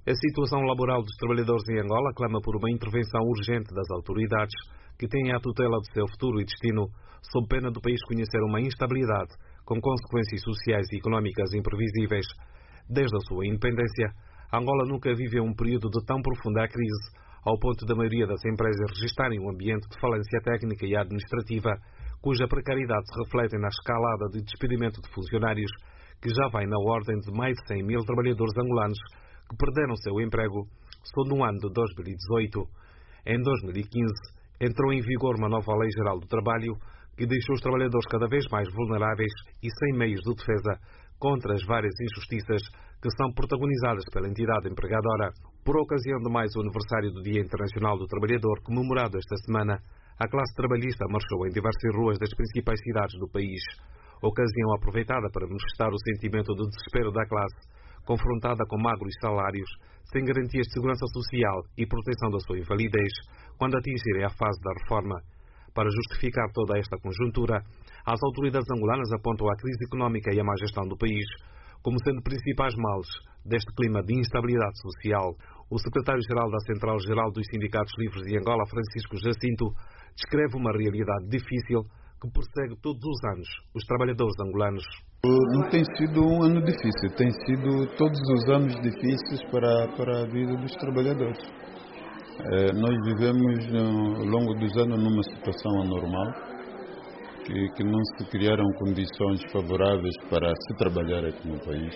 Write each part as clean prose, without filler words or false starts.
A situação laboral dos trabalhadores em Angola clama por uma intervenção urgente das autoridades que têm a tutela do seu futuro e destino, sob pena do país conhecer uma instabilidade com consequências sociais e económicas imprevisíveis. Desde a sua independência, Angola nunca viveu um período de tão profunda crise, ao ponto da maioria das empresas registarem um ambiente de falência técnica e administrativa, cuja precariedade se reflete na escalada de despedimento de funcionários, que já vai na ordem de mais de 100 mil trabalhadores angolanos que perderam seu emprego só no ano de 2018. Em 2015, entrou em vigor uma nova Lei Geral do Trabalho que deixou os trabalhadores cada vez mais vulneráveis e sem meios de defesa contra as várias injustiças que são protagonizadas pela entidade empregadora. Por ocasião de mais um aniversário do Dia Internacional do Trabalhador, comemorado esta semana, a classe trabalhista marchou em diversas ruas das principais cidades do país. Ocasião aproveitada para manifestar o sentimento de desespero da classe, confrontada com magros salários, sem garantias de segurança social e proteção da sua invalidez, quando atingirem a fase da reforma. Para justificar toda esta conjuntura, as autoridades angolanas apontam a crise económica e a má gestão do país como sendo principais males deste clima de instabilidade social. O secretário-geral da Central-Geral dos Sindicatos Livres de Angola, Francisco Jacinto, descreve uma realidade difícil que persegue todos os anos os trabalhadores angolanos. Não tem sido um ano difícil, tem sido todos os anos difíceis para a vida dos trabalhadores. Nós vivemos ao longo dos anos numa situação anormal, que não se criaram condições favoráveis para se trabalhar aqui no país.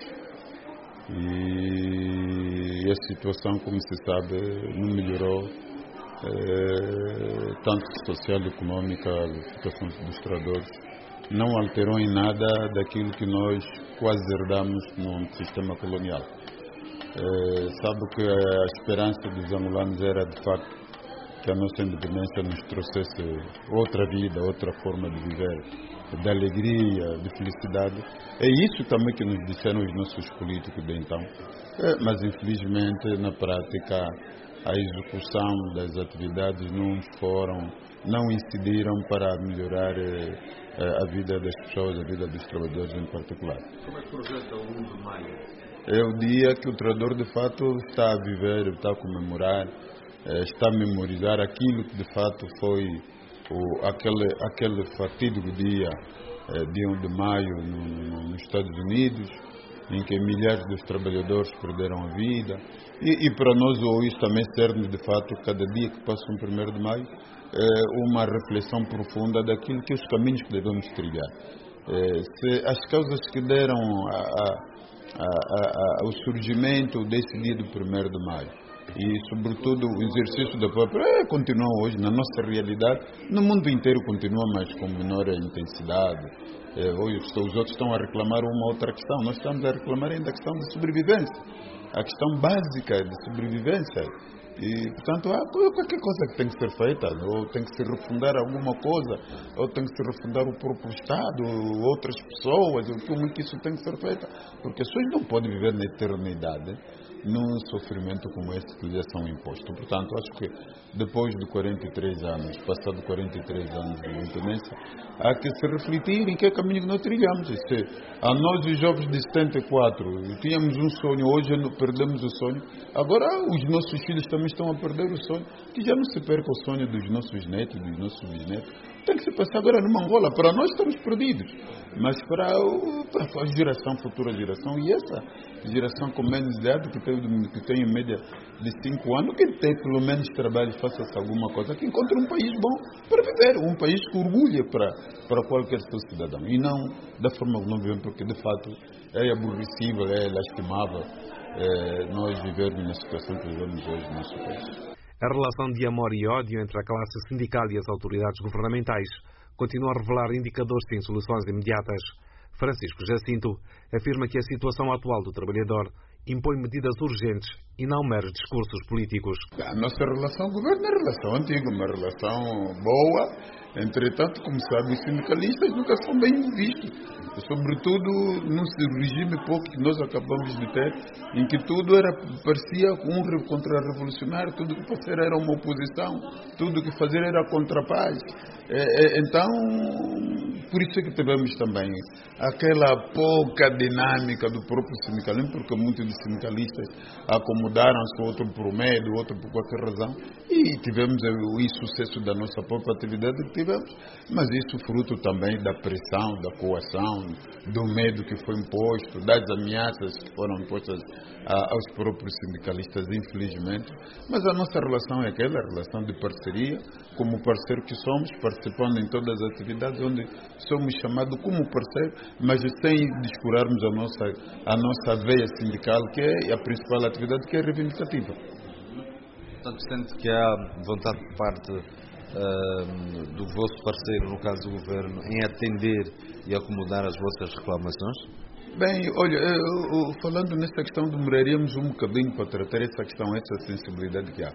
E a situação, como se sabe, não melhorou, tanto social e econômica, a situação dos trabalhadores não alterou em nada daquilo que nós quase herdamos no sistema colonial. Sabe que a esperança dos angolanos era, de facto, que a nossa independência nos trouxesse outra vida, outra forma de viver, de alegria, de felicidade. É isso também que nos disseram os nossos políticos de então. Mas, infelizmente, na prática, a execução das atividades não incidiram para melhorar a vida das pessoas, a vida dos trabalhadores em particular. Como é que projeta o 1 de maio? É o dia que o trabalhador, de fato, está a viver, está a comemorar, está a memorizar aquilo que, de fato, foi aquele fatídico dia, dia 1 de maio, nos Estados Unidos, em que milhares dos trabalhadores perderam a vida. E para nós hoje também serve, de fato, cada dia que passa o 1º de maio, uma reflexão profunda daquilo que os caminhos que devemos trilhar. As causas que deram o surgimento desse dia do 1º de maio e, sobretudo, o exercício da própria continua hoje na nossa realidade, no mundo inteiro continua, mas com menor intensidade. Hoje os outros estão a reclamar uma outra questão, nós estamos a reclamar ainda a questão de sobrevivência, a questão básica de sobrevivência. E, portanto, há qualquer coisa que tem que ser feita, ou tem que se refundar alguma coisa, ou tem que se refundar o próprio Estado, ou outras pessoas, ou como que isso tem que ser feito, porque as pessoas não podem viver na eternidade num sofrimento como este que lhes são impostos. Portanto, acho que depois de 43 anos, passado 43 anos de independência, há que se refletir em que caminho que nós trilhamos. A nós, os jovens de 74, tínhamos um sonho, hoje perdemos o sonho, agora os nossos filhos também estão a perder o sonho, que já não se perca o sonho dos nossos netos, dos nossos bisnetos. Tem que se passar agora numa Angola. Para nós estamos perdidos, mas para a geração, futura geração, e essa geração com menos idade, que tem em média de 5 anos, que tem pelo menos trabalho, faça-se alguma coisa, que encontre um país bom para viver, um país que orgulha para qualquer seu cidadão, e não da forma que não vivemos, porque de fato é aborrecível, é lastimável nós vivermos na situação que vivemos hoje no nosso país. A relação de amor e ódio entre a classe sindical e as autoridades governamentais continua a revelar indicadores sem soluções imediatas. Francisco Jacinto afirma que a situação atual do trabalhador impõe medidas urgentes e não meros discursos políticos. A nossa relação com o governo é uma relação antiga, uma relação boa. Entretanto, como sabe, os sindicalistas nunca são bem vistos, sobretudo num regime pouco que nós acabamos de ter, em que tudo parecia um contra-revolucionário, tudo que fazer era uma oposição, tudo que fazer era contra a paz. Então, Por isso é que tivemos também aquela pouca dinâmica do próprio sindicalismo, porque muitos dos sindicalistas acomodaram-se, outro por medo, outro por qualquer razão, e tivemos o insucesso da nossa própria atividade que tivemos, mas isso fruto também da pressão, da coação, do medo que foi imposto, das ameaças que foram impostas aos próprios sindicalistas, infelizmente. Mas a nossa relação é aquela relação de parceria, como parceiro que somos, participando em todas as atividades onde somos chamados como parceiro, mas sem descurarmos a nossa veia sindical, que é a principal atividade, que é reivindicativa. Portanto, sente que há vontade por parte do vosso parceiro, no caso do Governo, em atender e acomodar as vossas reclamações? Bem, olha, falando nessa questão, demoraríamos um bocadinho para tratar essa questão, essa sensibilidade que há.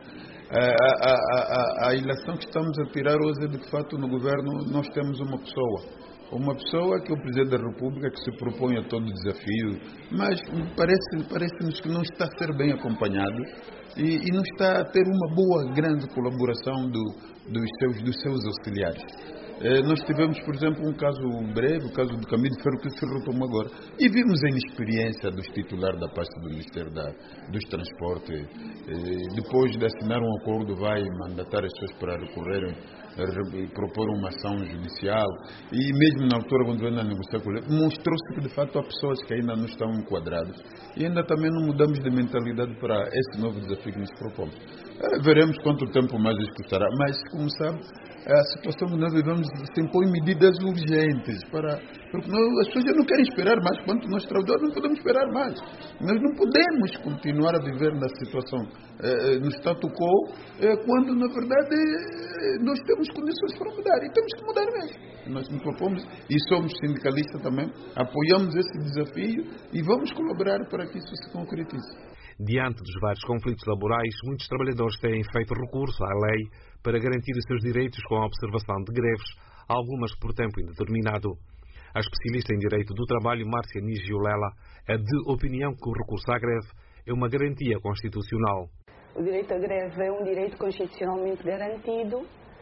A ilação que estamos a tirar hoje é de que, de fato, no Governo nós temos uma pessoa que é o Presidente da República, que se propõe a todo desafio, mas parece-nos que não está a ser bem acompanhado e não está a ter uma boa, grande colaboração dos seus auxiliares. Nós tivemos, por exemplo, um caso breve, o caso do Caminho de Ferro, que se retomou agora, e vimos a inexperiência dos titulares da pasta do Ministério dos Transportes. Depois de assinar um acordo, vai mandatar as pessoas para recorrerem e propor uma ação judicial, e mesmo na altura, quando veio a negociar com ele, mostrou-se que de fato há pessoas que ainda não estão enquadradas e ainda também não mudamos de mentalidade para esse novo desafio que nos propomos. Veremos quanto tempo mais isso custará, mas, como sabe, a situação que nós vivemos se impõe medidas urgentes, porque as pessoas já não querem esperar mais, quanto nós trabalhadores não podemos esperar mais. Nós não podemos continuar a viver na situação, no status quo, quando na verdade nós temos condições para mudar, e temos que mudar mesmo. Nós nos propomos, e somos sindicalistas também, apoiamos esse desafio e vamos colaborar para que isso se concretize. Diante dos vários conflitos laborais, muitos trabalhadores têm feito recurso à lei para garantir os seus direitos com a observação de greves, algumas por tempo indeterminado. A especialista em Direito do Trabalho, Márcia Nigiolela, é de opinião que o recurso à greve é uma garantia constitucional. O direito à greve é um direito constitucionalmente garantido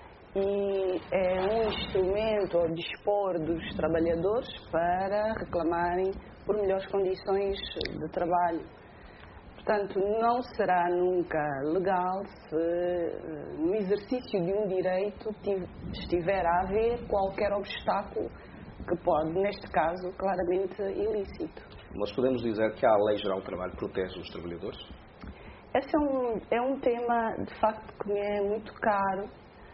e é um instrumento ao dispor dos trabalhadores para reclamarem por melhores condições de trabalho. Portanto, não será nunca legal se no exercício de um direito estiver a haver qualquer obstáculo que pode, neste caso, claramente ilícito. Nós podemos dizer que a Lei Geral do Trabalho protege os trabalhadores? Esse é um tema, de facto, que me é muito caro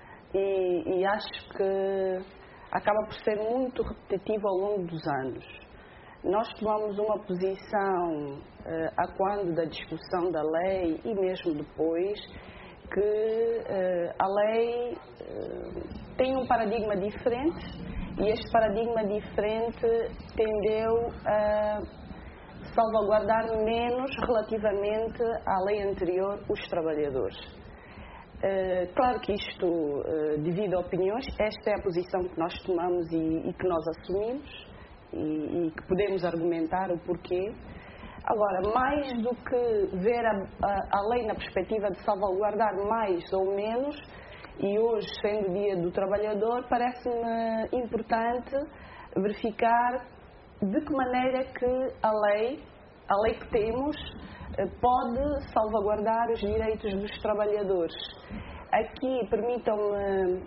e acho que acaba por ser muito repetitivo ao longo dos anos. Nós tomamos uma posição a quando da discussão da lei e mesmo depois que a lei tem um paradigma diferente e este paradigma diferente tendeu a salvaguardar menos relativamente à lei anterior os trabalhadores. Claro que isto, devido a opiniões, esta é a posição que nós tomamos e que nós assumimos e que podemos argumentar o porquê. Agora, mais do que ver a lei na perspectiva de salvaguardar mais ou menos, e hoje, sendo o Dia do Trabalhador, parece-me importante verificar de que maneira que a lei que temos pode salvaguardar os direitos dos trabalhadores. Aqui, permitam-me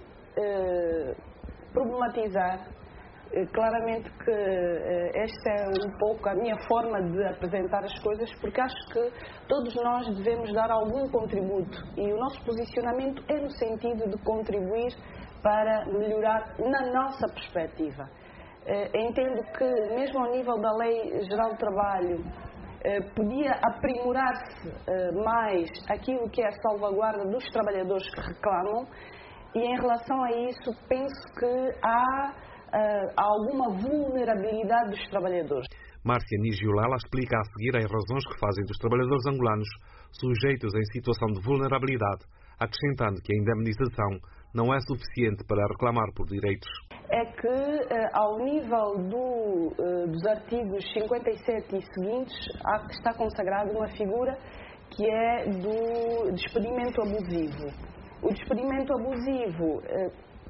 problematizar claramente que esta é um pouco a minha forma de apresentar as coisas, porque acho que todos nós devemos dar algum contributo e o nosso posicionamento é no sentido de contribuir para melhorar na nossa perspectiva. Entendo que, mesmo ao nível da Lei Geral do Trabalho, podia aprimorar-se mais aquilo que é a salvaguarda dos trabalhadores que reclamam, e em relação a isso penso que há alguma vulnerabilidade dos trabalhadores. Márcia Nigiolela explica a seguir as razões que fazem dos trabalhadores angolanos sujeitos em situação de vulnerabilidade, acrescentando que a indemnização não é suficiente para reclamar por direitos. É que, ao nível dos artigos 57 e seguintes, está consagrada uma figura que é do despedimento abusivo. O despedimento abusivo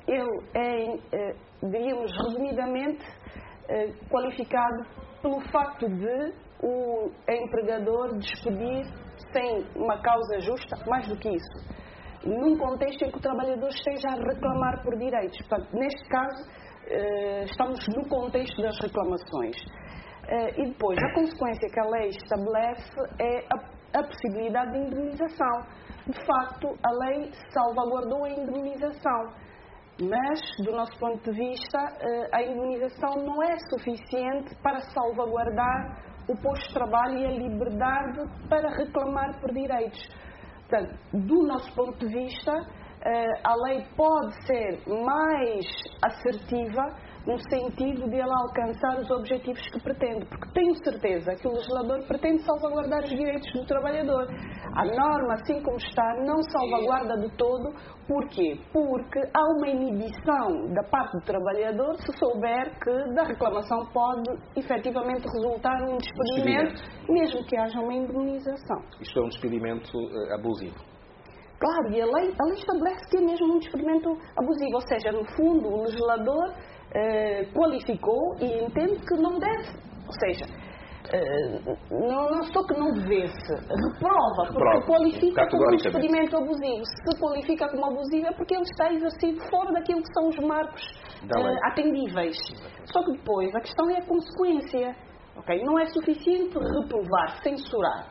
ele é, diríamos resumidamente, qualificado pelo facto de o empregador despedir sem uma causa justa, mais do que isso, num contexto em que o trabalhador esteja a reclamar por direitos. Portanto, neste caso, estamos no contexto das reclamações. E depois, a consequência que a lei estabelece é a possibilidade de indemnização. De facto, a lei salvaguardou a indemnização, mas, do nosso ponto de vista, a indemnização não é suficiente para salvaguardar o posto de trabalho e a liberdade para reclamar por direitos. Portanto, do nosso ponto de vista, a lei pode ser mais assertiva no sentido de ela alcançar os objetivos que pretende, porque tenho certeza que o legislador pretende salvaguardar os direitos do trabalhador. A norma, assim como está, não salvaguarda de todo. Porquê? Porque há uma inibição da parte do trabalhador se souber que da reclamação pode efetivamente resultar um despedimento, mesmo que haja uma indemnização. Isto é um despedimento abusivo. Claro, e a lei estabelece que é mesmo um despedimento abusivo, ou seja, no fundo o legislador qualificou e entende que não deve, ou seja, não estou que não devesse, reprova, porque qualifica como um despedimento abusivo. Se qualifica como abusivo é porque ele está exercido fora daquilo que são os marcos atendíveis. Só que depois a questão é a consequência, okay? Não é suficiente reprovar, censurar.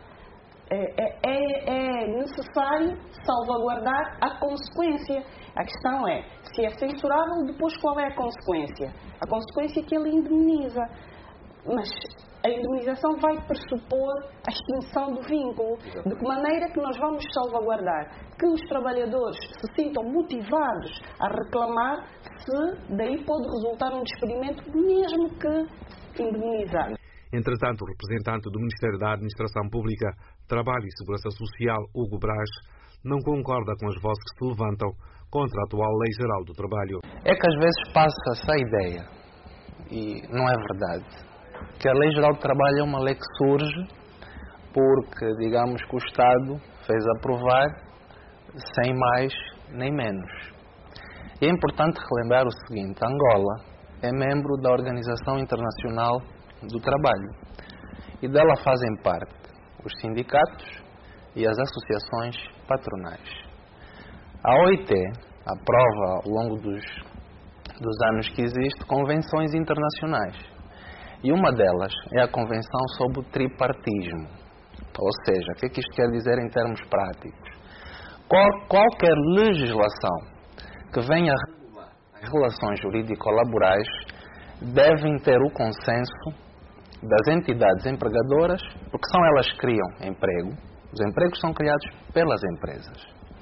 É necessário salvaguardar a consequência. A questão é, se é censurável, depois qual é a consequência? A consequência é que ele indemniza. Mas a indemnização vai pressupor a extinção do vínculo. De que maneira que nós vamos salvaguardar que os trabalhadores se sintam motivados a reclamar, se daí pode resultar um despedimento, mesmo que indemnizado. Entretanto, o representante do Ministério da Administração Pública, Trabalho e Segurança Social, Hugo Braz, não concorda com as vozes que se levantam contra a atual Lei Geral do Trabalho. É que às vezes passa-se a ideia, e não é verdade, que a Lei Geral do Trabalho é uma lei que surge porque, digamos, que o Estado fez aprovar sem mais nem menos. É importante relembrar o seguinte: Angola é membro da Organização Internacional do Trabalho e dela fazem parte os sindicatos e as associações patronais. A OIT aprova ao longo dos anos que existe convenções internacionais e uma delas é a Convenção sobre o Tripartismo. Ou seja, o que é que isto quer dizer em termos práticos? Qualquer legislação que venha a regular as relações jurídico-laborais devem ter o consenso das entidades empregadoras, porque são elas que criam emprego. Os empregos são criados pelas empresas.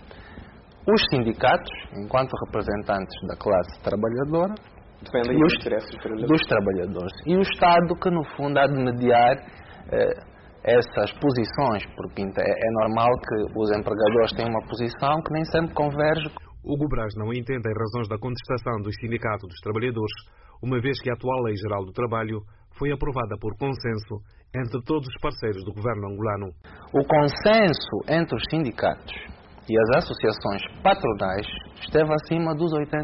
Os sindicatos, enquanto representantes da classe trabalhadora, defendem os interesses dos trabalhadores. E o Estado, que no fundo há de mediar essas posições, porque é normal que os empregadores tenham uma posição que nem sempre converge. Hugo Braz não entende as razões da contestação dos sindicatos dos trabalhadores, uma vez que a atual Lei Geral do Trabalho foi aprovada por consenso entre todos os parceiros do governo angolano. O consenso entre os sindicatos e as associações patronais esteve acima dos 80%.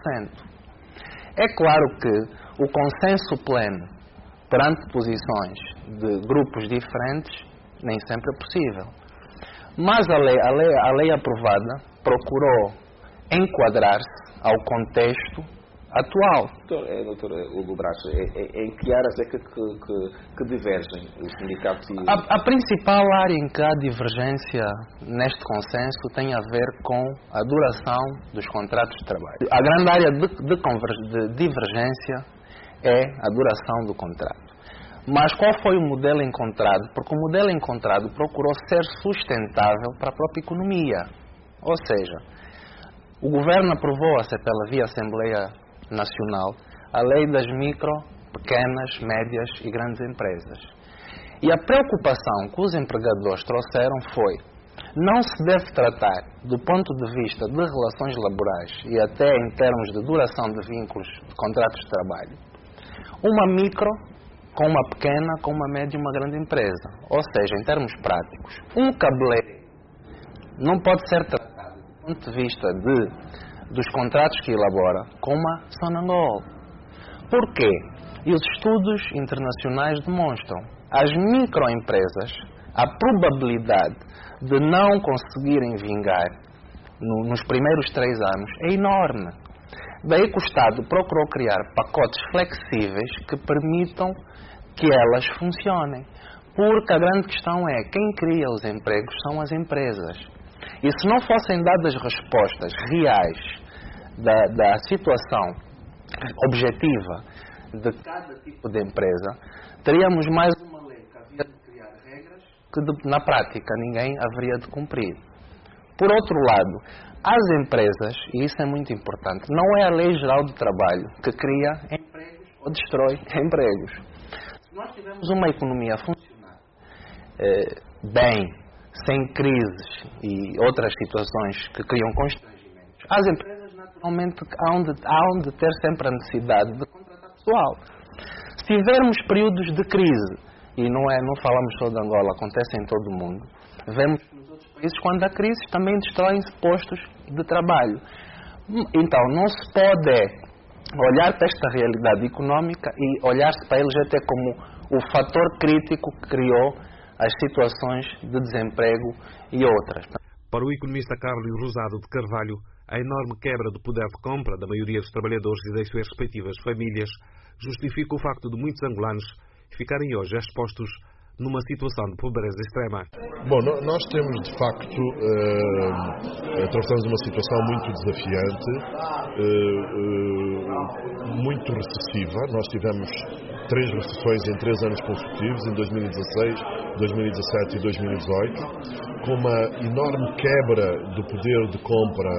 É claro que o consenso pleno perante posições de grupos diferentes nem sempre é possível. Mas a lei aprovada procurou enquadrar-se ao contexto atual. Doutor Hugo Braz, em que áreas é que divergem os sindicatos? A principal área em que há divergência neste consenso tem a ver com a duração dos contratos de trabalho. A grande área de divergência é a duração do contrato. Mas qual foi o modelo encontrado? Porque o modelo encontrado procurou ser sustentável para a própria economia. Ou seja, o Governo aprovou pela via Assembleia Nacional a lei das micro, pequenas, médias e grandes empresas. E a preocupação que os empregadores trouxeram foi: não se deve tratar, do ponto de vista de relações laborais e até em termos de duração de vínculos de contratos de trabalho, uma micro com uma pequena, com uma média e uma grande empresa. Ou seja, em termos práticos, um cabeleireiro não pode ser tratado do ponto de vista de dos contratos que elabora com a Sonangol. Porquê? E os estudos internacionais demonstram as microempresas, a probabilidade de não conseguirem vingar nos primeiros 3 anos é enorme. Daí que o Estado procurou criar pacotes flexíveis que permitam que elas funcionem. Porque a grande questão é, quem cria os empregos são as empresas. E se não fossem dadas respostas reais da situação objetiva de cada tipo de empresa, teríamos mais uma lei que havia de criar regras que na prática ninguém haveria de cumprir. Por outro lado, as empresas, e isso é muito importante, não é a Lei Geral do Trabalho que cria empregos ou destrói empregos. Se nós tivermos uma economia a funcionar bem, sem crises e outras situações que criam constrangimentos, as empresas naturalmente hão de ter sempre a necessidade de contratar pessoal. Se tivermos períodos de crise, e não falamos só de Angola, acontece em todo o mundo, vemos nos outros países quando há crise também destroem-se postos de trabalho. Então não se pode olhar para esta realidade económica e olhar-se para eles até como o fator crítico que criou as situações de desemprego e outras. Para o economista Carlos Rosado de Carvalho, a enorme quebra do poder de compra da maioria dos trabalhadores e das suas respectivas famílias justifica o facto de muitos angolanos ficarem hoje expostos numa situação de pobreza extrema. Bom, nós temos de facto, atravessamos uma situação muito desafiante, muito recessiva. Nós tivemos 3 recessões em 3 anos consecutivos, em 2016, 2017 e 2018, com uma enorme quebra do poder de compra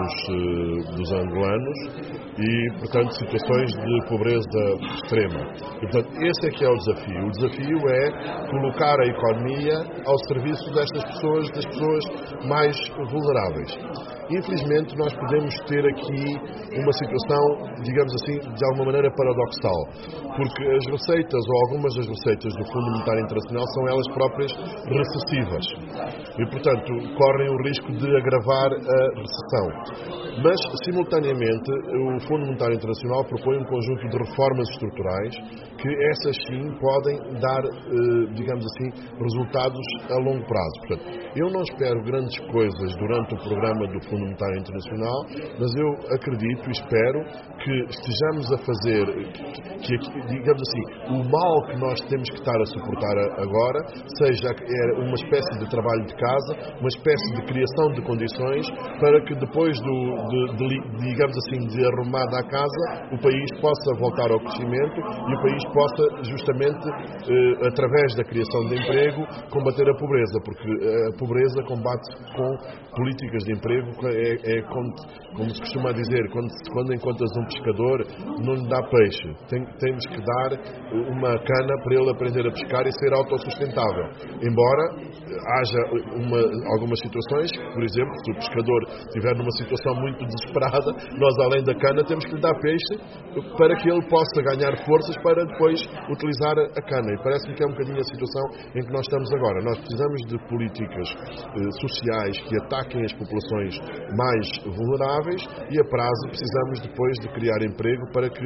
dos angolanos e, portanto, situações de pobreza extrema. E, portanto, esse é que é o desafio. O desafio é colocar a economia ao serviço destas pessoas, das pessoas mais vulneráveis. Infelizmente, nós podemos ter aqui uma situação, digamos assim, de alguma maneira paradoxal, porque as receitas, ou algumas das receitas do Fundo Monetário Internacional, são elas próprias recessivas e, portanto, correm o risco de agravar a recessão. Mas, simultaneamente, o Fundo Monetário Internacional propõe um conjunto de reformas estruturais que essas sim podem dar, digamos assim, resultados a longo prazo. Portanto, eu não espero grandes coisas durante o programa do Fundo Monetário Internacional, mas eu acredito e espero que estejamos a fazer, que digamos assim, o mal que nós temos que estar a suportar agora seja uma espécie de trabalho de casa, uma espécie de criação de condições para que depois digamos assim, de arrumada a casa, o país possa voltar ao crescimento e o país possa justamente, através da criação de emprego, combater a pobreza, porque a pobreza combate com políticas de emprego, como se costuma dizer, quando encontras um pescador, não lhe dá peixe. Temos que dar uma cana para ele aprender a pescar e ser autossustentável. Embora haja algumas situações, por exemplo, se o pescador estiver numa situação muito desesperada, nós além da cana temos que lhe dar peixe para que ele possa ganhar forças para depois utilizar a cana. E parece-me que é um bocadinho a situação em que nós estamos agora. Nós precisamos de políticas sociais que ataquem as populações mais vulneráveis e a prazo precisamos depois de criar emprego para que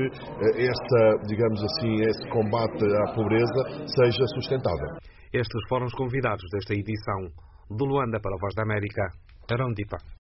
esse combate à pobreza seja sustentável. Estes foram os convidados desta edição. De Luanda para a Voz da América, Arão Dipa.